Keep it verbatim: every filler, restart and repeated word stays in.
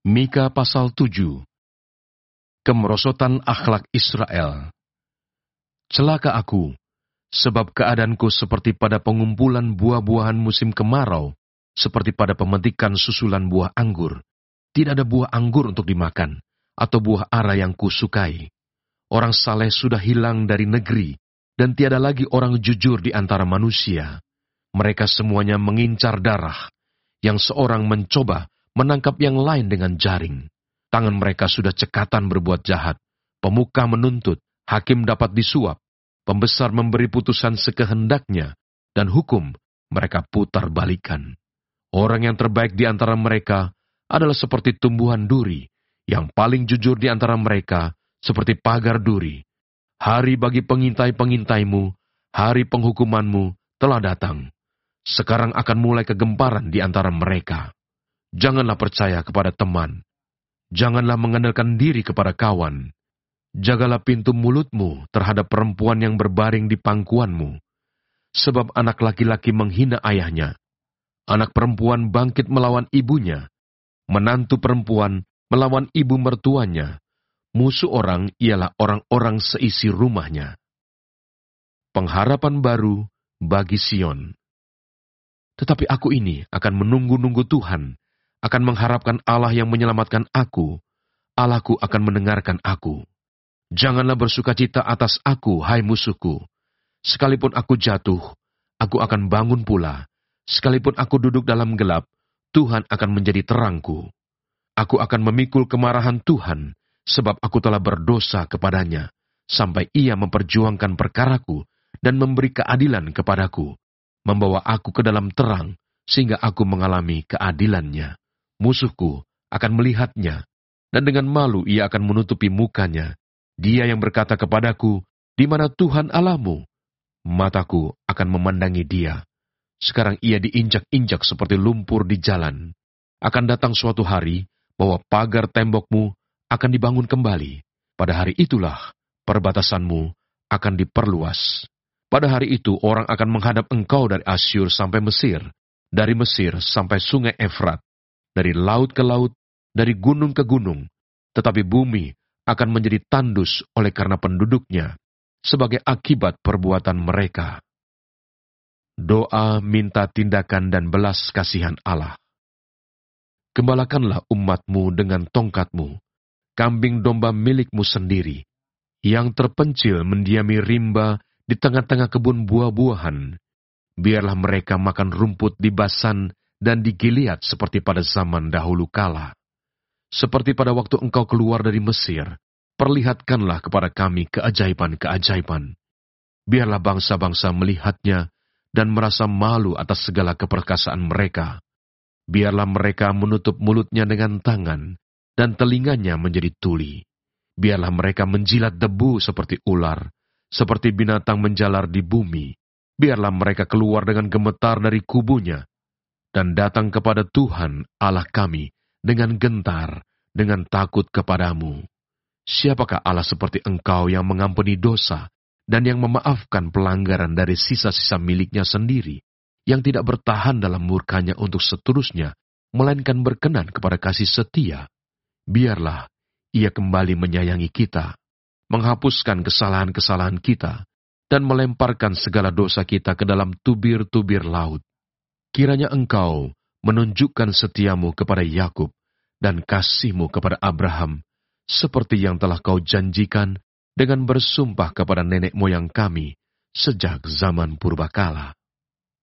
Mika pasal tujuh. Kemerosotan akhlak Israel. Celaka aku, sebab keadaanku seperti pada pengumpulan buah-buahan musim kemarau, seperti pada pemetikan susulan buah anggur. Tidak ada buah anggur untuk dimakan, atau buah ara yang kusukai. Orang saleh sudah hilang dari negeri, dan tiada lagi orang jujur di antara manusia. Mereka semuanya mengincar darah, yang seorang mencoba menangkap yang lain dengan jaring. Tangan mereka sudah cekatan berbuat jahat, pemuka menuntut, hakim dapat disuap, pembesar memberi putusan sekehendaknya, dan hukum mereka putar balikan. Orang yang terbaik di antara mereka adalah seperti tumbuhan duri, yang paling jujur di antara mereka seperti pagar duri. Hari bagi pengintai-pengintaimu, hari penghukumanmu telah datang. Sekarang akan mulai kegemparan di antara mereka. Janganlah percaya kepada teman. Janganlah mengandalkan diri kepada kawan. Jagalah pintu mulutmu terhadap perempuan yang berbaring di pangkuanmu. Sebab anak laki-laki menghina ayahnya. Anak perempuan bangkit melawan ibunya. Menantu perempuan melawan ibu mertuanya. Musuh orang ialah orang-orang seisi rumahnya. Pengharapan baru bagi Sion. Tetapi aku ini akan menunggu-nunggu Tuhan, akan mengharapkan Allah yang menyelamatkan aku. Allahku akan mendengarkan aku. Janganlah bersukacita atas aku, hai musuhku. Sekalipun aku jatuh, aku akan bangun pula. Sekalipun aku duduk dalam gelap, Tuhan akan menjadi terangku. Aku akan memikul kemarahan Tuhan, sebab aku telah berdosa kepadanya, sampai Ia memperjuangkan perkaraku dan memberi keadilan kepadaku, membawa aku ke dalam terang, sehingga aku mengalami keadilannya. Musuhku akan melihatnya, dan dengan malu ia akan menutupi mukanya. Dia yang berkata kepadaku, "Di mana Tuhan Allahmu?" Mataku akan memandangi dia. Sekarang ia diinjak-injak seperti lumpur di jalan. Akan datang suatu hari, bahwa pagar tembokmu akan dibangun kembali. Pada hari itulah, perbatasanmu akan diperluas. Pada hari itu, orang akan menghadap engkau dari Asyur sampai Mesir, dari Mesir sampai sungai Efrat, dari laut ke laut, dari gunung ke gunung, tetapi bumi akan menjadi tandus oleh karena penduduknya, sebagai akibat perbuatan mereka. Doa minta tindakan dan belas kasihan Allah. Gembalakanlah umatmu dengan tongkatmu, kambing domba milikmu sendiri, yang terpencil mendiami rimba di tengah-tengah kebun buah-buahan. Biarlah mereka makan rumput di Basan dan di Gilead seperti pada zaman dahulu kala. Seperti pada waktu engkau keluar dari Mesir, perlihatkanlah kepada kami keajaiban-keajaiban. Biarlah bangsa-bangsa melihatnya dan merasa malu atas segala keperkasaan mereka. Biarlah mereka menutup mulutnya dengan tangan, dan telinganya menjadi tuli. Biarlah mereka menjilat debu seperti ular, seperti binatang menjalar di bumi. Biarlah mereka keluar dengan gemetar dari kubunya, dan datang kepada Tuhan Allah kami dengan gentar, dengan takut kepadamu. Siapakah Allah seperti engkau yang mengampuni dosa, dan yang memaafkan pelanggaran dari sisa-sisa miliknya sendiri, yang tidak bertahan dalam murkanya untuk seterusnya, melainkan berkenan kepada kasih setia? Biarlah Ia kembali menyayangi kita, menghapuskan kesalahan-kesalahan kita, dan melemparkan segala dosa kita ke dalam tubir-tubir laut. Kiranya Engkau menunjukkan setiamu kepada Yakub dan kasihmu kepada Abraham, seperti yang telah Kau janjikan dengan bersumpah kepada nenek moyang kami sejak zaman purbakala.